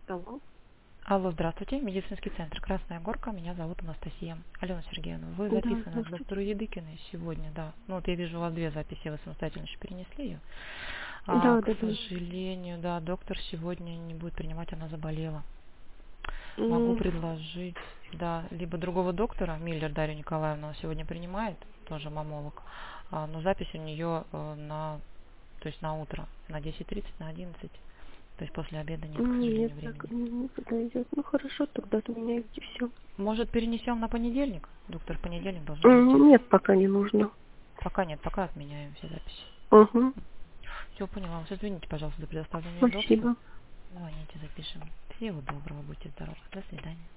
Алло. Алло, здравствуйте, медицинский центр «Красная Горка», меня зовут Анастасия. Алена Сергеевна, вы Да, записаны к здравствуйте. доктору Едыкиной сегодня, да. Ну вот я вижу у вас две записи, вы самостоятельно еще перенесли ее. Да, К да, да. сожалению, да, доктор сегодня не будет принимать, она заболела. Могу М, предложить, да, либо другого доктора, Миллер Дарью Николаевну, она сегодня принимает, тоже мамолог, но запись у нее то есть на утро, на 10:30, на 11. То есть после обеда нет, к Нет, сожалению, так времени. не подойдет. Ну хорошо, тогда отменяйте все. Может, перенесем на понедельник? Доктор в понедельник должна быть. Нет, пока не нужно. Пока нет, пока отменяем все записи. Угу. Все, поняла. Вас извините, пожалуйста, за предоставление удобства. Спасибо. Звоните, запишем. Всего доброго, будьте здоровы. До свидания.